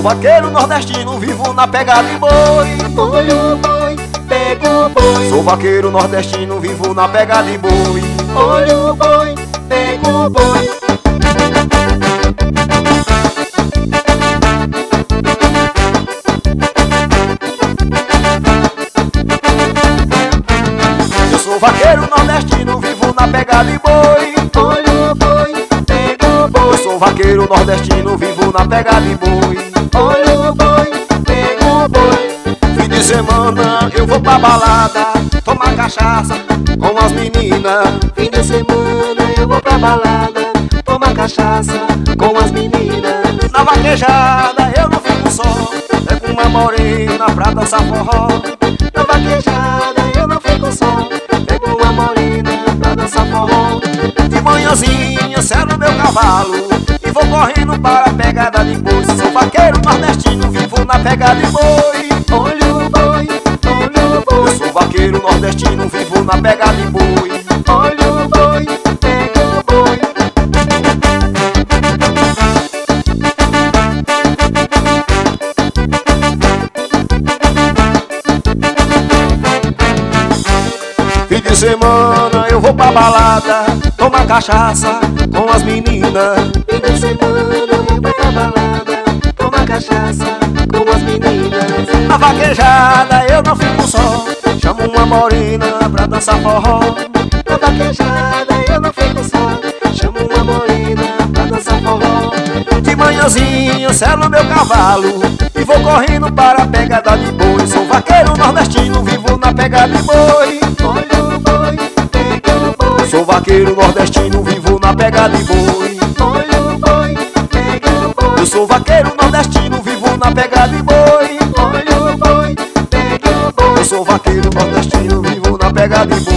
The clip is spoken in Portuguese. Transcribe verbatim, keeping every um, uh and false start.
vaqueiro nordestino, vivo na pegada de boi. Olha o boi, pega o boi. Sou vaqueiro nordestino, vivo na pegada de boi. Olha o boi, pega o boi. Eu sou vaqueiro nordestino, vivo na pegada de boi. Olha o boi, pega o Eu boi. sou vaqueiro nordestino, vivo na pegada de boi. Olha o boi, pega o boi. Fim de semana eu vou pra balada, tomar cachaça com as meninas. Fim de semana eu vou pra balada, tomar cachaça com as meninas. Na vaquejada eu não fico só, pego uma morena pra dançar forró. Na vaquejada eu não fico só, pego uma morena pra dançar forró. De manhãzinha selo meu cavalo e vou correndo para a pegada de boi. Sou vaqueiro nordestino, vivo na pegada de boi. Olha o boi, olha o Eu boi. sou vaqueiro nordestino, vivo na pegada de boi. Olha o boi, pega o boi. Fim de semana eu vou pra balada, tomar cachaça com as meninas. Fim de semana eu vou pra balada, tomar cachaça com as meninas. Na vaquejada eu não fico só, chamo uma morena pra dançar forró. Na vaquejada eu não fico só, chamo uma morena pra dançar forró. De manhãzinha selo meu cavalo e vou correndo para a pegada de boi. Sou vaqueiro nordestino, vivo na pegada de boi. Olha o boi, pega o boi. Sou vaqueiro nordestino, vivo na pegada de boi. Olha o boi, pega o boi. Eu sou vaqueiro nordestino, vivo na pegada de boi. Olha o boi, pega o boi. Eu sou vaqueiro nordestino, vivo na pegada de boi.